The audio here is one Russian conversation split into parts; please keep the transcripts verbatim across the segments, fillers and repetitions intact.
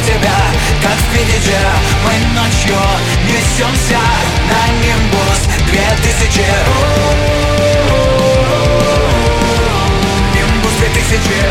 тебя, как впереди. Мы ночью несемся на Нимбус две тысячи. Нимбус две тысячи.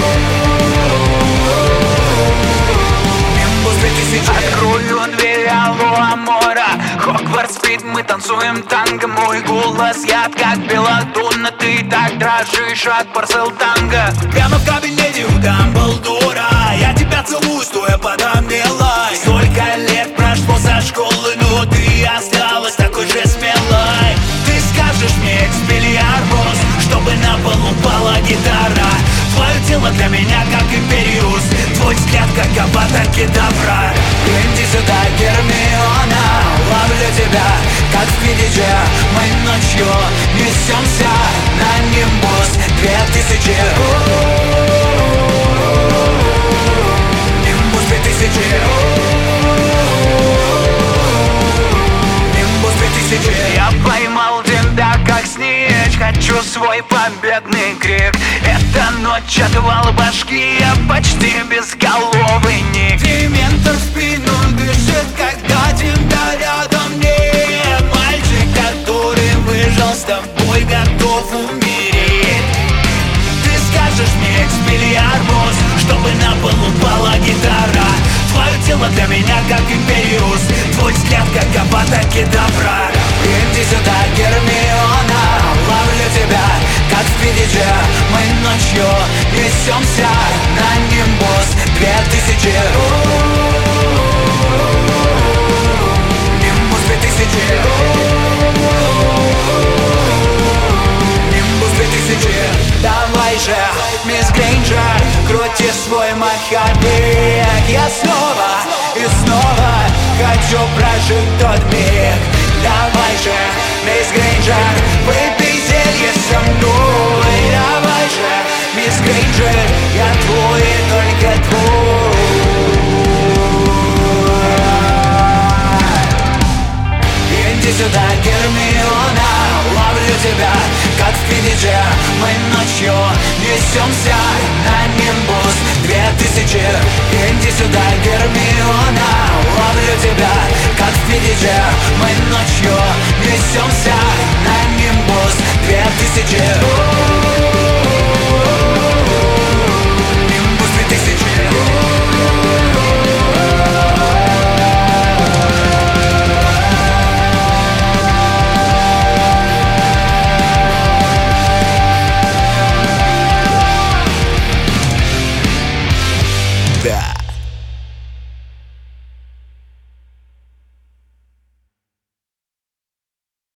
Нимбус две тысячи. Открою дверь алого мора, Хогвартс спит, мы танцуем танго. Мой голос яд, как белладонна. Ты так дрожишь от парселтанго. Прямо в кабинете у Дамблдора я тебя целую, стоя подо мне лай. Столько лет прошло со школы, но ты осталась такой же смелой. Ты скажешь мне экспеллиармус, чтобы на пол упала гитара. Твое тело для меня как Империус, твой взгляд как Аватар Кедавра. Иди сюда, Гермиона, ловлю тебя, как в Квиддиче. Мы ночью несемся на Нимбус две тысячи. Нимбус две тысячи. Нимбус две тысячи. Я поймал тебя как снег, хочу свой победный крик. Эта ночь отвал башки, я почти безголовый ник. Дементор в спину дышит, когда тебя рядом нет. Мальчик, который выжил, с тобой готов умереть. Ты скажешь мне экспеллиармус, чтобы на пол упала гитара. Твое тело для меня как Империус, твой взгляд как Аватар Кедавра. Иди сюда, Гермиона, ловлю тебя, как в Квиддиче. Мы ночью несемся на Нимбус две тысячи. Нимбус две тысячи. Нимбус две тысячи. Давай же, мисс Грейнджер, крути свой маховик. Я снова и снова хочу прожить тот миг. Давай же, мисс Грейнджер, выпей зелье со мной. Давай же, мисс Грейнджер, я твой и только твой. Иди сюда, Гермиона, ловлю тебя, как в Квиддиче. Мы ночью несемся на Нимбус две тысячи. Иди сюда, Гермиона, ловлю тебя, как в Квиддиче. Мы ночью несемся на Нимбус две тысячи. Нимбус две тысячи. Да.